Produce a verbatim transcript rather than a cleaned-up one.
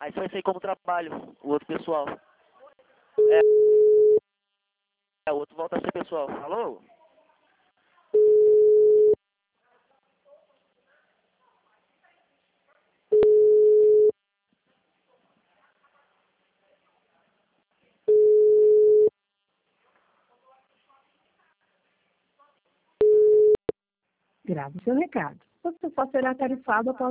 Aí você vai sair como trabalho, o outro pessoal. É, é, o outro volta a ser pessoal. Alô? Grave seu recado. Você só será tarifado após